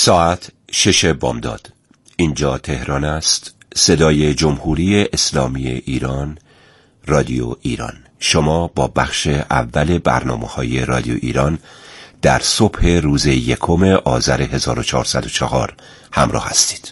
ساعت 6 بامداد. اینجا تهران است. صدای جمهوری اسلامی ایران، رادیو ایران. شما با بخش اول برنامه‌های رادیو ایران در صبح روز 1 آذر 1404 همراه هستید.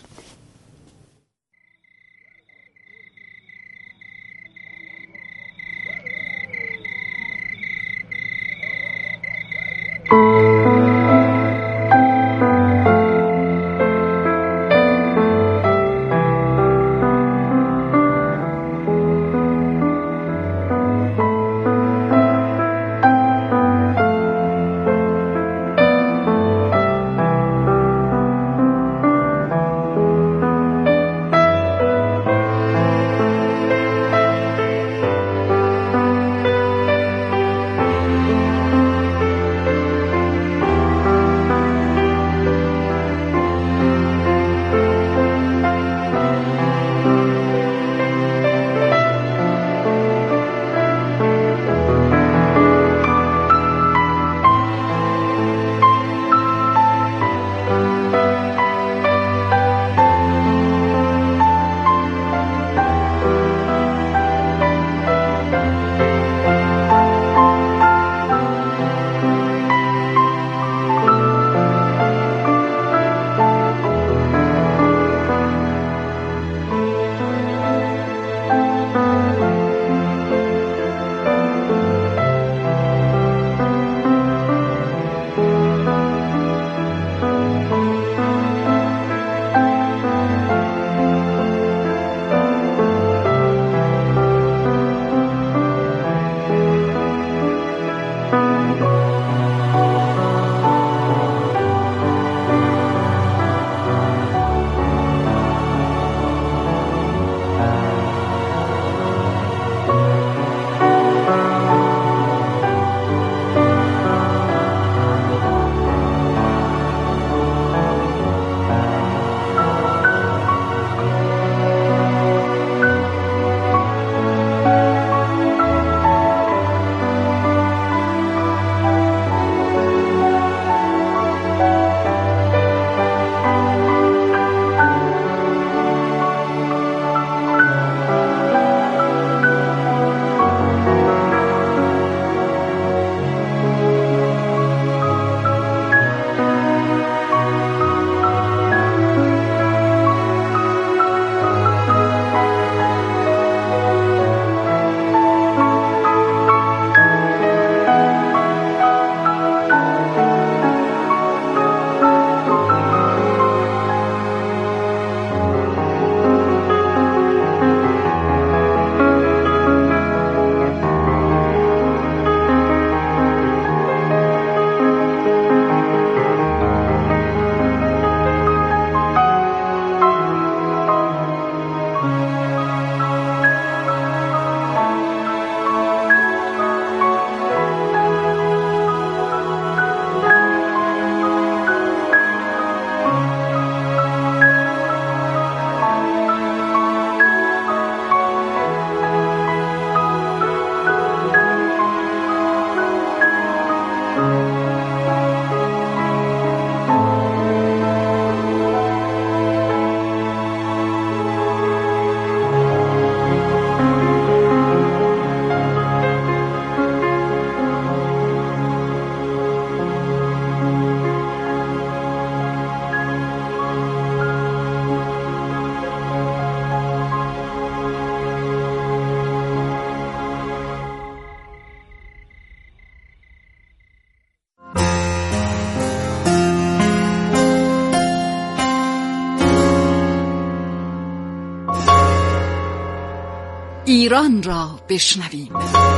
ایران را بشنویم.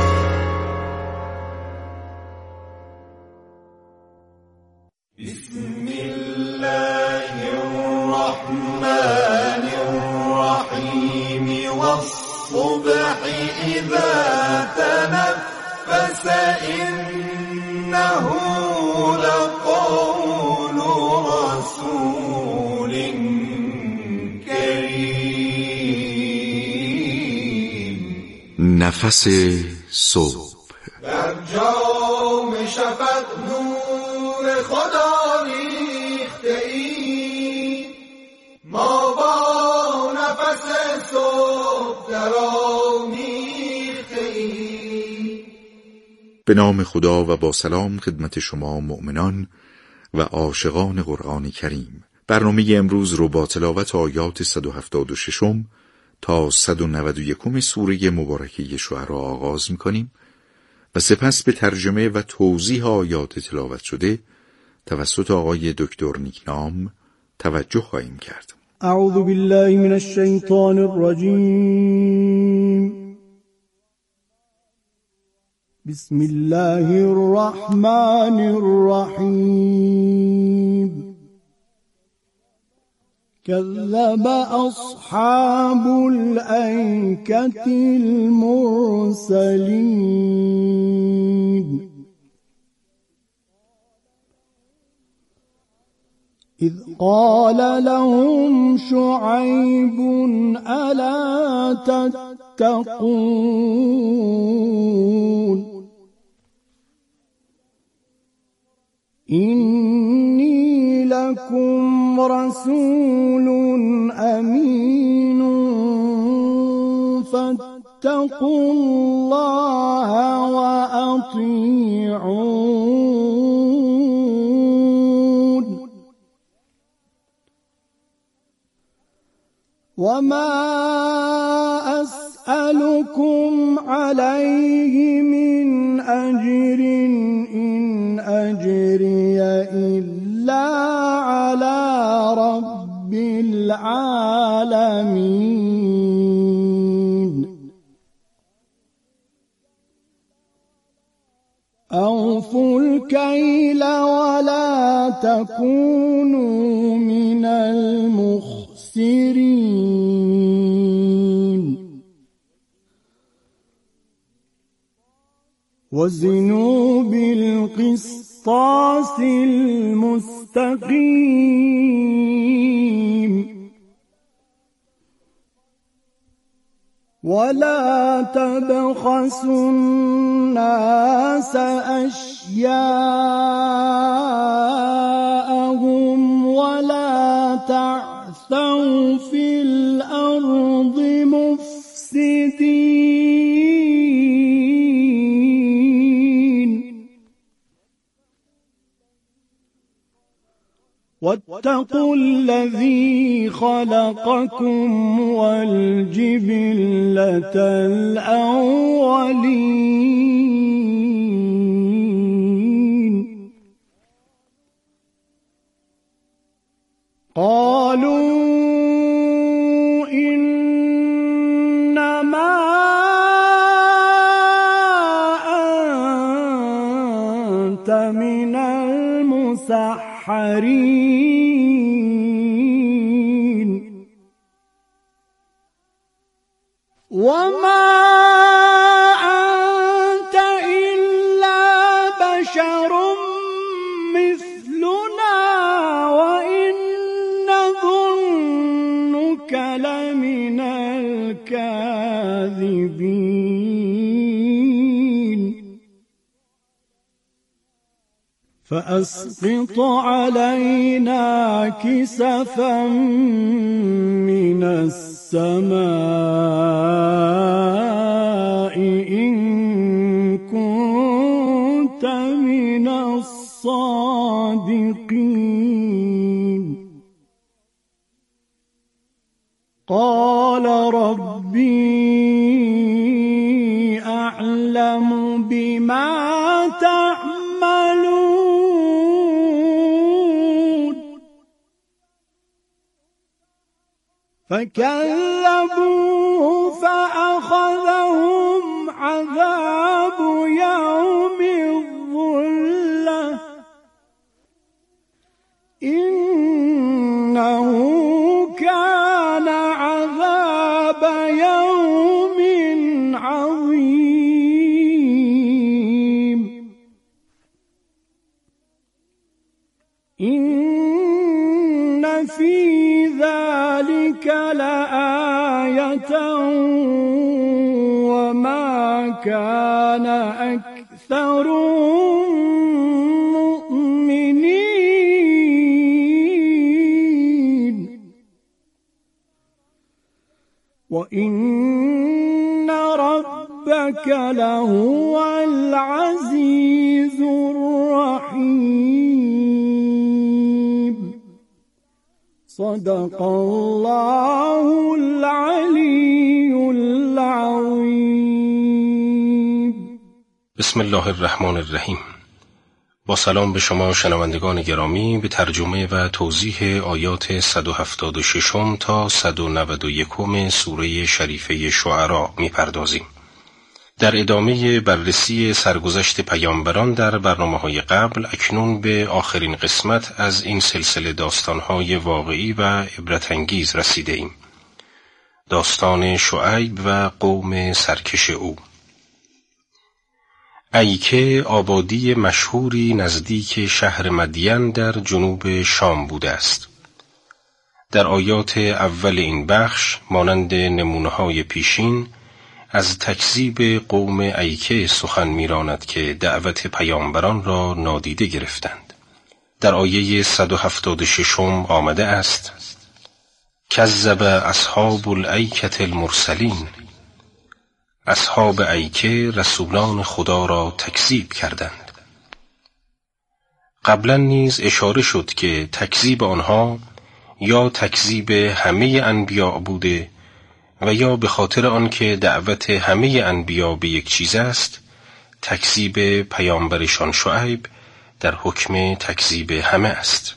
بسم الله الرحمن الرحیم والصبح اذا تنفس انه لقول رسول کریم. نفس صبح در جام شفق نور خدا ریخته ای، ما با نفس صبح درآمیخته‌ایم. به نام خدا و با سلام خدمت شما مؤمنان و عاشقان قرآن کریم. برنامه امروز رو با تلاوت آیات 176 تا 191 سوره مبارکه شعرا آغاز می‌کنیم و سپس به ترجمه و توضیح آیات تلاوت شده توسط آقای دکتر نیکنام توجه خواهیم کرد. اعوذ بالله من الشیطان الرجیم. بسم الله الرحمن الرحیم. كذب أصحاب الأيكة المرسلين إذ قال لهم شعيب ألا تتقون إني لكم رسول أمين فاتقوا الله وأطيعون وما أسألكم عليه من أجر إن أجري إلا على رب العالمين أوفوا الكيل ولا تكونوا من المخسرين وزنوا بالقسطاس المستقيم ولا تبخسوا الناس أشياءهم ولا تعثوا في الأرض مفسدين واتقوا الذي خلقكم والجبلة الأولين قالوا إنما أنت من المسحرين وما أنت إلا بشر مثلنا وإن نظنك لمن الكاذبين فأسقط علينا كسفا من السماء إن كنت من الصادقين قال ربي أعلم بما تعملون فكذبوه فأخذهم عذاب يوم الظلة إنه كان عذاب يوم عظيم إن في ذلك لآية وما كان أكثرهم مؤمنين وَإِنَّ رَبَّكَ لَهُوَ الْعَزِيزُ الرَّحِيمُ. صدق الله العلی العظیم. بسم الله الرحمن الرحیم. با سلام به شما شنوندگان گرامی، به ترجمه و توضیح آیات 176 تا 191 سوره شریفه شعراء می‌پردازیم. در ادامه بررسی سرگذشت پیامبران در برنامه‌های قبل، اکنون به آخرین قسمت از این سلسله داستان‌های واقعی و عبرت‌انگیز رسیده‌ایم. داستان شعیب و قوم سرکش او. ایکه آبادی مشهوری نزدیک شهر مدین در جنوب شام بوده است. در آیات اول این بخش مانند نمونه‌های پیشین از تکذیب قوم ایکه سخن می‌راند که دعوت پیامبران را نادیده گرفتند. در آیه 176 آمده است: کذب اصحاب الایکة المرسلین. اصحاب ایکه رسولان خدا را تکذیب کردند. قبلا نیز اشاره شد که تکذیب آنها یا تکذیب همه انبیاء بوده و یا به خاطر آنکه دعوت همه انبیاء به یک چیز است، تکذیب پیامبرشان شعیب در حکم تکذیب همه است.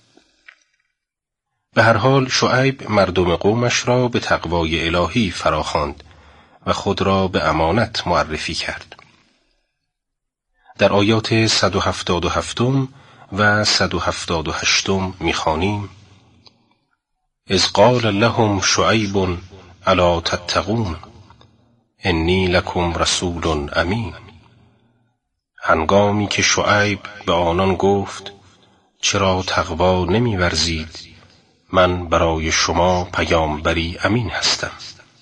به هر حال شعیب مردم قومش را به تقوای الهی فراخواند و خود را به امانت معرفی کرد. در آیات 177 و 178 می‌خوانیم: اذ قال لهم شعیب الا تتقون انی لکم رسول امین. هنگامی که شعیب به آنان گفت چرا تقوا نمی‌ورزید، من برای شما پیامبری امین هستم.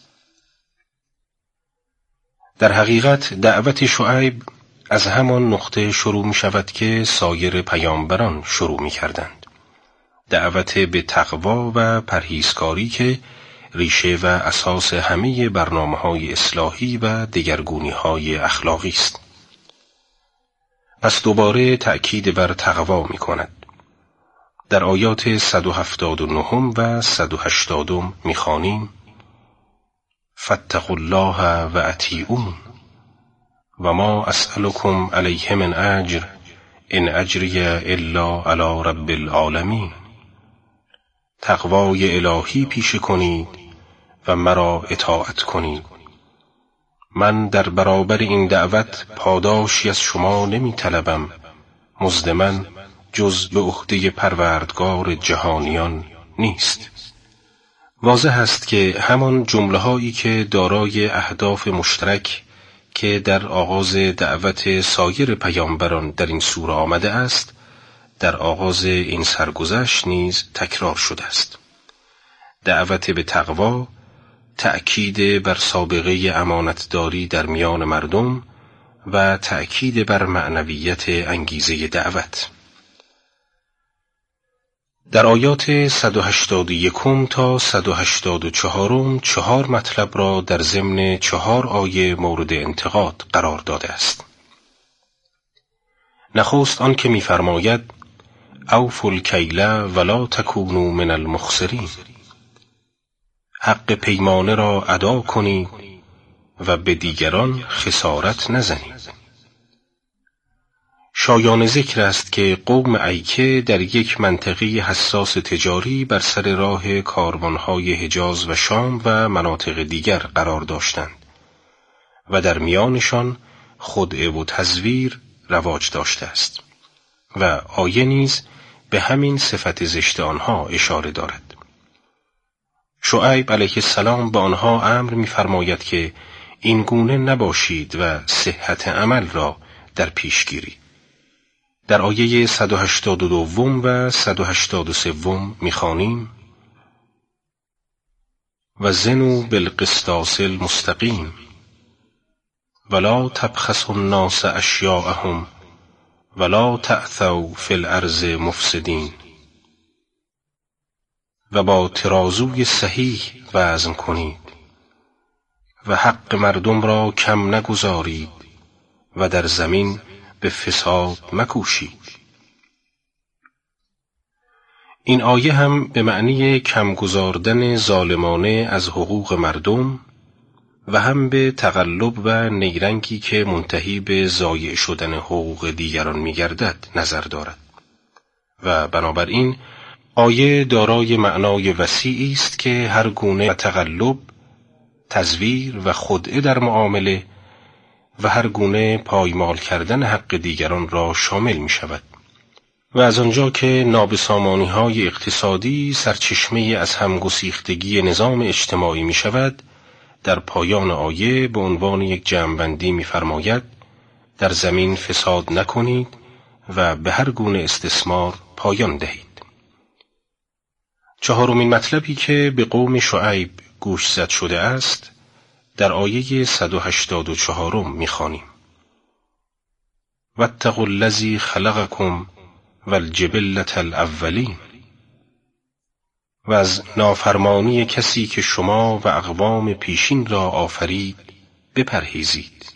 در حقیقت دعوت شعیب از همان نقطه شروع می شود که سایر پیامبران شروع می کردند. دعوت به تقوا و پرهیزکاری که ریشه و اساس همه برنامه‌های اصلاحی و دگرگونی‌های اخلاقی است. پس دوباره تأکید بر تقوا می کند. در آیات 179 و 180 می خوانیم: فاتقوا الله و اطیعون و ما اسألکم علیه من اجر ان اجری الا علی رب العالمین. تقوای الهی پیشه کنید و مرا اطاعت کنید. من در برابر این دعوت پاداشی از شما نمی طلبم، مزد من جز به عهده پروردگار جهانیان نیست. واضح است که همان جمله هایی که دارای اهداف مشترک که در آغاز دعوت سایر پیامبران در این سوره آمده است، در آغاز این سرگذشت نیز تکرار شده است. دعوت به تقوا، تأکید بر سابقه امانتداری در میان مردم و تأکید بر معنویت انگیزه دعوت. در آیات 181 تا 184 4 مطلب را در ضمن 4 آیه مورد انتقاد قرار داده است. نخست آن که می‌فرماید اوفوا الکیل ولا تکونوا من المخسرین. حق پیمانه را ادا کنید و به دیگران خسارت نزنید. شایان ذکر است که قوم ایکه در یک منطقه حساس تجاری بر سر راه کاروانهای حجاز و شام و مناطق دیگر قرار داشتند و در میانشان خدعه و تزویر رواج داشته است و آیه نیز به همین صفت زشت آنها اشاره دارد. شعیب علیه السلام به آنها امر می‌فرماید که این گونه نباشید و صحت عمل را در پیش گیرید. در آیه 182 و 183 می‌خوانیم: و زنوا بالقسطاس المستقیم ولا تبخسوا الناس اشیاءهم ولا تعثوا فی الارض مفسدین. و با ترازوی صحیح وزن کنید و حق مردم را کم نگذارید و در زمین به فساد مکوشید. این آیه هم به معنی کم گذاردن ظالمانه از حقوق مردم و هم به تقلب و نیرنگی که منتهی به ضایع شدن حقوق دیگران می‌گردد نظر دارد و بنابراین آیه دارای معنای وسیعی است که هر گونه تقلب، تزویر و خدعه در معامله و هر گونه پایمال کردن حق دیگران را شامل می شود. و از آنجا که نابسامانی‌های اقتصادی سرچشمه از همگسیختگی نظام اجتماعی می شود، در پایان آیه به عنوان یک جمع‌بندی می فرماید در زمین فساد نکنید و به هر گونه استثمار پایان دهید. چهارمین مطلبی که به قوم شعیب گوشزد شده است در آیه 184 می‌خوانیم: واتقوا الذی خلقکم والجبلة الاولین. و از نافرمانی کسی که شما و اقوام پیشین را آفرید بپرهیزید.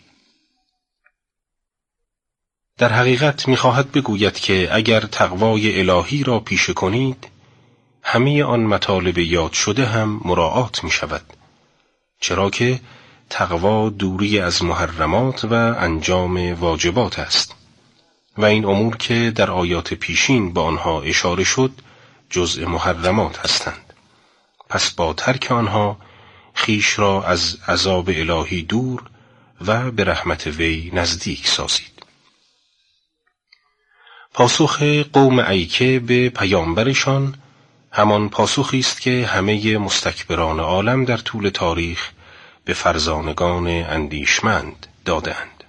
در حقیقت می‌خواهد بگوید که اگر تقوای الهی را پیشه کنید، همه آن مطالب یاد شده هم مراعات می شود، چرا که تقوا دوری از محرمات و انجام واجبات است و این امور که در آیات پیشین به آنها اشاره شد جزء محرمات هستند. پس با ترک آنها خیش را از عذاب الهی دور و به رحمت وی نزدیک سازید. پاسخ قوم ایکه به پیامبرشان همان پاسخی است که همه مستکبران عالم در طول تاریخ به فرزانگان اندیشمند دادند.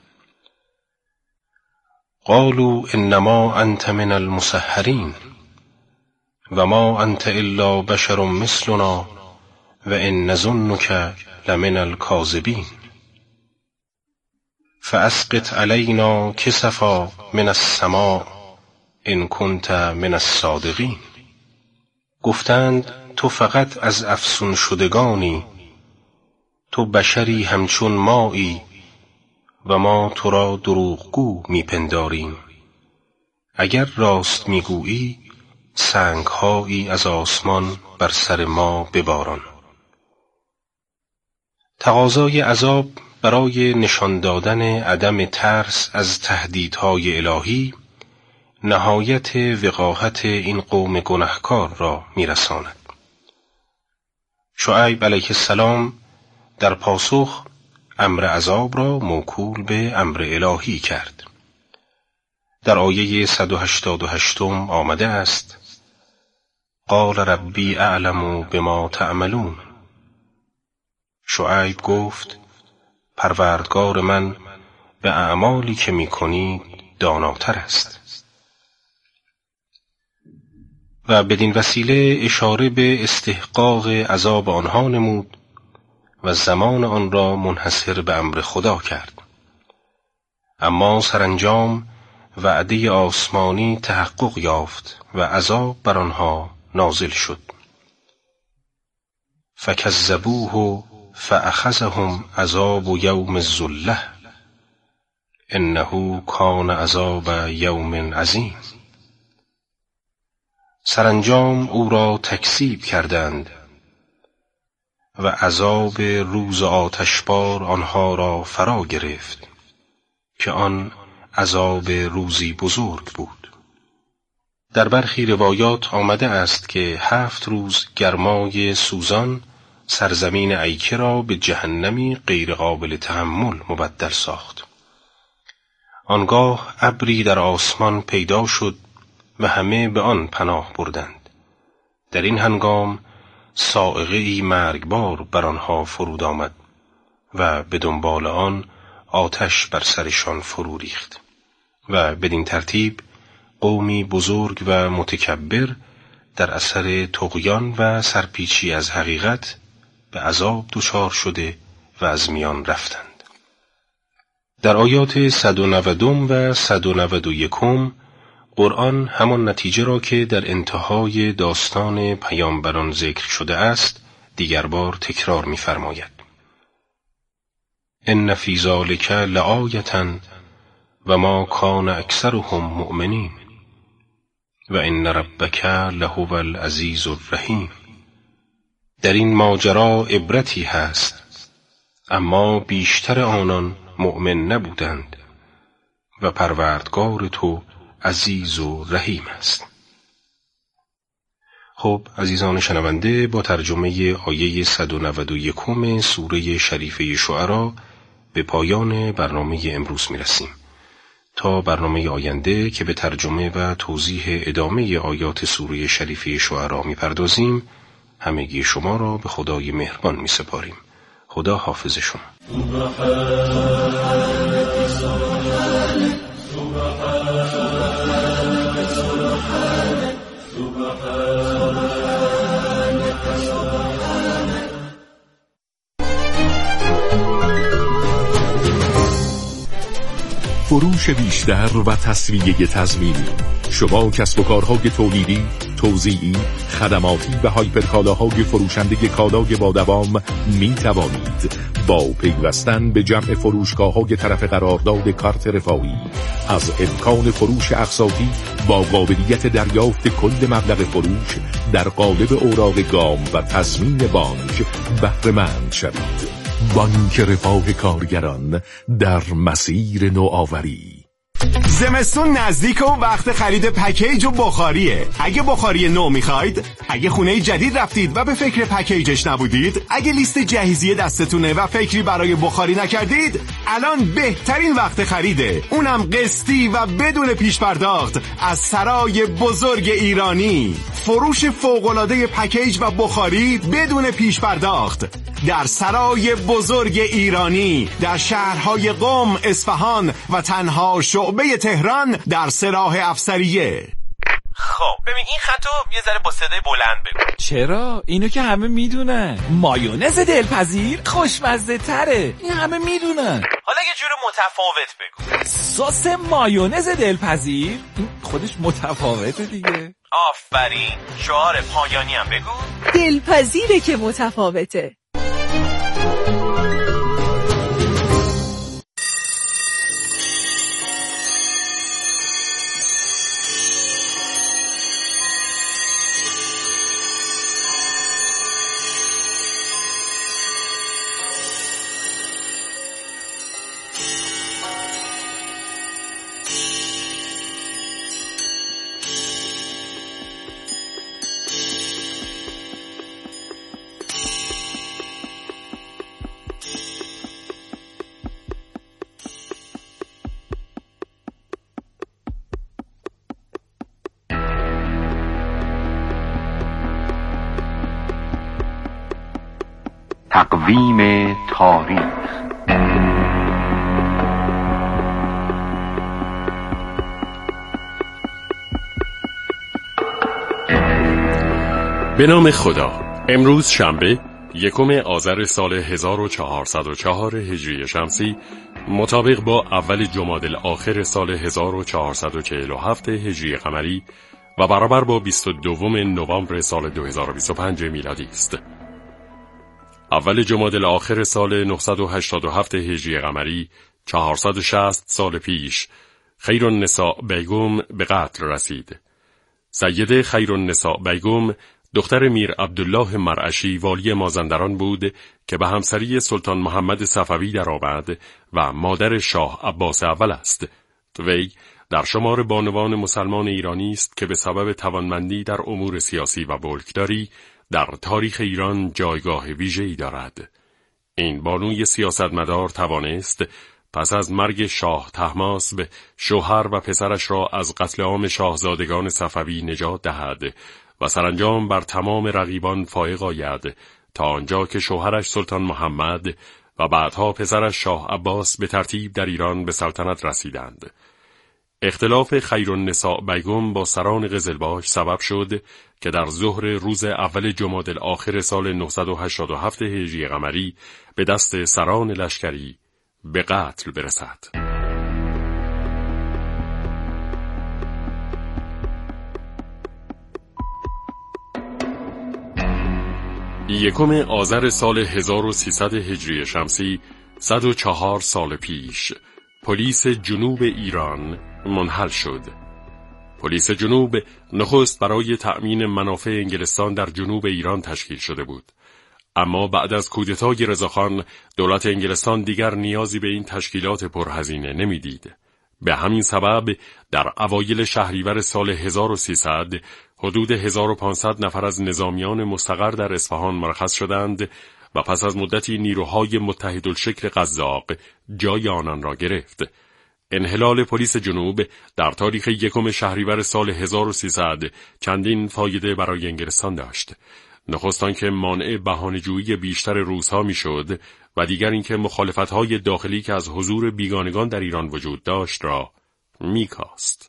قالوا انما انت من المسحرین و ما انت الا بشر مثلنا و ان نظنک لمن الکاذبین فاسقط علینا کسفا من السماء ان کنت من الصادقین. گفتند تو فقط از افسون شدگانی، تو بشری همچون مایی و ما تو را دروغگو میپنداریم. اگر راست میگویی سنگهایی از آسمان بر سر ما بباران. تقاضای عذاب برای نشان دادن عدم ترس از تهدیدهای الهی نهایت وقاحت این قوم گناهکار را میرساند. شعیب علیه السلام در پاسخ امر عذاب را موکول به امر الهی کرد. در آیه 188 آمده است: قال ربی اعلم بما تعملون. شعیب گفت پروردگار من به اعمالی که میکنید داناتر است. و بدین وسیله اشاره به استحقاق عذاب آنها نمود و زمان آن را منحصر به امر خدا کرد. اما سرانجام وعده آسمانی تحقق یافت و عذاب بر آنها نازل شد. فکذبوه فاخذهم عذاب یوم الظله انه کان عذاب یوم عظیم. سرانجام او را تکذیب کردند و عذاب روز آتشبار آنها را فرا گرفت که آن عذاب روزی بزرگ بود. در برخی روایات آمده است که 7 روز گرمای سوزان سرزمین ایکه را به جهنمی غیر قابل تحمل مبدل ساخت. آنگاه ابری در آسمان پیدا شد و همه به آن پناه بردند. در این هنگام صاعقه‌ای مرگبار بر آنها فرود آمد و به دنبال آن آتش بر سرشان فرو ریخت و بدین ترتیب قومی بزرگ و متکبر در اثر طغیان و سرپیچی از حقیقت به عذاب دچار شده و از میان رفتند. در آیات 190 و 191 قرآن همان نتیجه را که در انتهای داستان پیامبران ذکر شده است دیگر بار تکرار می‌فرماید. ان فی ذلک لآیة و ما کان اکثرهم مؤمنین و ان ربک لهو العزیز الرحیم. در این ماجرا عبرتی هست، اما بیشتر آنان مؤمن نبودند و پروردگار تو عزیز و رحیم است. خب عزیزان شنونده، با ترجمه آیه 191 سوره شریفه شعرا به پایان برنامه امروز میرسیم. تا برنامه آینده که به ترجمه و توضیح ادامه آیات سوره شریفه شعرا میپردازیم، همگی شما را به خدای مهربان میسپاریم. خدا حافظ شما. فروش بیشتر و تسویه تضمینی. شما کسب و کارهای تولیدی، توزیعی، خدماتی و هایپرکالاهای فروشنده کالای با دوام می توانید با پیوستن به جمع فروشگاه‌های طرف قرارداد کارت رفاهی از امکان فروش اقساطی با قابلیت دریافت کل مبلغ فروش در قالب اوراق گام و تضمین بانک بهره مند شوید. بانک رفاه کارگران در مسیر نوآوری. زمستون نزدیک و وقت خرید پکیج و بخاریه. اگه بخاری نو میخواید، اگه خونه جدید رفتید و به فکر پکیجش نبودید، اگه لیست جهیزیه دستتونه و فکری برای بخاری نکردید، الان بهترین وقت خریده، اونم قسطی و بدون پیش پرداخت از سرای بزرگ ایرانی. فروش فوق‌العاده پکیج و بخاری بدون پیش پرداخت در سرای بزرگ ایرانی در شهرهای قم، اصفهان و تنها شعبه تهران در سراح افسریه. خب ببین این خطو یه ذره با صدای بلند بگو. چرا؟ اینو که همه میدونن. مایونز دلپذیر خوشمزه تره، این همه میدونن. حالا یه جور متفاوت بگو. سس مایونز دلپذیر این خودش متفاوته دیگه. آفرین، شعار پایانی هم بگو. دلپذیره که متفاوته. تقویم تاریخ. به نام خدا. امروز شنبه 1 آذر سال 1404 هجری شمسی مطابق با اول جمادی الاخر سال 1447 هجری قمری و برابر با 22 نوامبر سال 2025 میلادی است. اول جمادی الاخر سال 987 هجری قمری 460 سال پیش خیرالنساء بیگم به قتل رسید. سید خیرالنساء بیگم دختر میر عبدالله مرعشی والی مازندران بود که به همسری سلطان محمد صفوی درآمد و مادر شاه عباس اول است. وی در شمار بانوان مسلمان ایرانی است که به سبب توانمندی در امور سیاسی و ملکداری در تاریخ ایران جایگاه ویژه‌ای دارد. این بانوی سیاستمدار توانست پس از مرگ شاه طهماسب شوهر و پسرش را از قتل عام شاهزادگان صفوی نجات دهد و سرانجام بر تمام رقیبان فائق آید تا آنجا که شوهرش سلطان محمد و بعدها پسرش شاه عباس به ترتیب در ایران به سلطنت رسیدند. اختلاف خیرالنساء بیگم با سران قزلباش سبب شد که در ظهر روز اول جمادی الاخر سال 987 هجری قمری به دست سران لشکری به قتل برسد. 1 آذر سال 1300 هجری شمسی 104 سال پیش پلیس جنوب ایران منحل شد. پلیس جنوب نخست برای تأمین منافع انگلستان در جنوب ایران تشکیل شده بود. اما بعد از کودتای رضاخان دولت انگلستان دیگر نیازی به این تشکیلات پرهزینه نمیدید. به همین سبب در اوایل شهریور سال 1300 حدود 1500 نفر از نظامیان مستقر در اصفهان مرخص شدند و پس از مدتی نیروهای متحدالشکل قزاق جای آنان را گرفت. انحلال پلیس جنوب در تاریخ 1 شهریور سال 1300 چندین فایده برای انگلستان داشت. نخست آنکه مانع بهانه‌جویی بیشتر روس‌ها میشد و دیگر اینکه مخالفت‌های داخلی که از حضور بیگانگان در ایران وجود داشت را میکاست.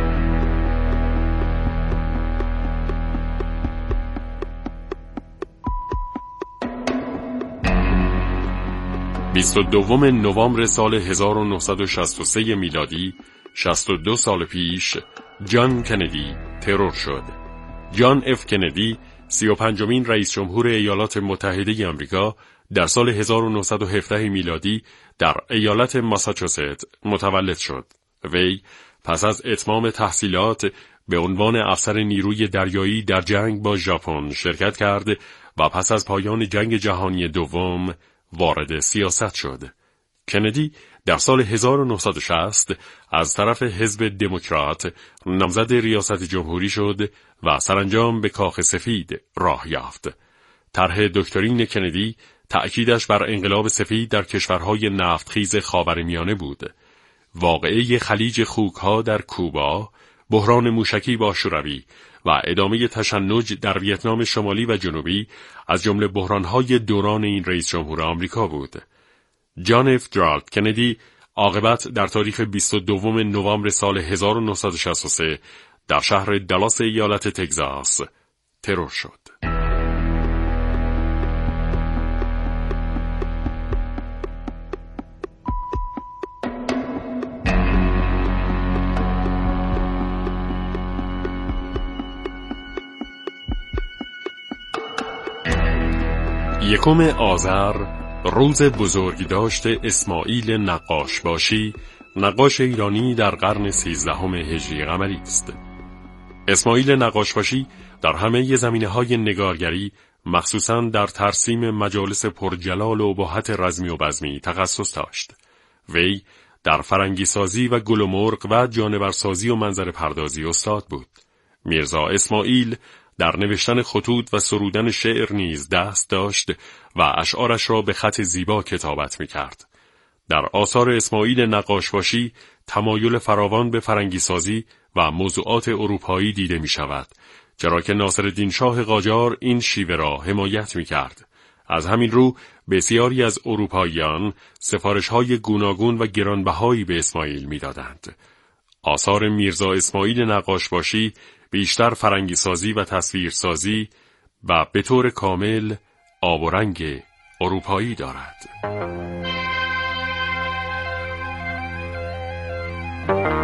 22 نوامبر سال 1963 میلادی 62 سال پیش جان کندی ترور شد. جان اف کندی 35مین رئیس جمهور ایالات متحده آمریکا در سال 1917 میلادی در ایالت ماساچوست متولد شد. وی پس از اتمام تحصیلات به عنوان افسر نیروی دریایی در جنگ با ژاپن شرکت کرد و پس از پایان جنگ جهانی دوم وارد سیاست شد. کندی در سال 1960 از طرف حزب دموکرات نامزد ریاست جمهوری شد و سرانجام به کاخ سفید راه یافت. طرح دکترین کندی تأکیدش بر انقلاب سفید در کشورهای نفتخیز خاورمیانه بود. واقعه خلیج خوک‌ها در کوبا، بحران موشکی با شوروی و ادامه تشنج در ویتنام شمالی و جنوبی از جمله بحران‌های دوران این رئیس جمهور آمریکا بود. جان اف کندی عاقبت در تاریخ 22 نوامبر سال 1963 در شهر دالاس ایالت تگزاس ترور شد. یکم آذر روز بزرگداشت اسماعیل نقاشباشی، نقاش ایرانی در قرن 13 هجری قمری است. اسماعیل نقاشباشی در همه زمینه‌های نگارگری، مخصوصاً در ترسیم مجالس پرجلال و ابهت رزمی و بزمی تخصص داشت. وی در فرنگیسازی و گل و مرغ و جانورسازی و منظر پردازی استاد بود. میرزا اسماعیل در نوشتن خطوط و سرودن شعر نیز دست داشت و اشعارش را به خط زیبا کتابت می‌کرد. در آثار اسماعیل نقاشباشی تمایل فراوان به فرنگیسازی و موضوعات اروپایی دیده می‌شود، چرا که ناصرالدین شاه قاجار این شیوه را حمایت می‌کرد. از همین رو بسیاری از اروپاییان سفارش‌های گوناگون و گرانبهایی به اسماعیل می‌دادند. آثار میرزا اسماعیل نقاشباشی بیشتر فرنگیسازی و تصویرسازی و به طور کامل آب و رنگ اروپایی دارد.